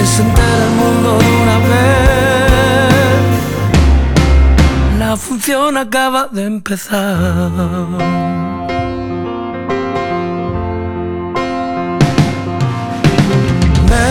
se entere el mundo de una vez. La función acaba de empezar.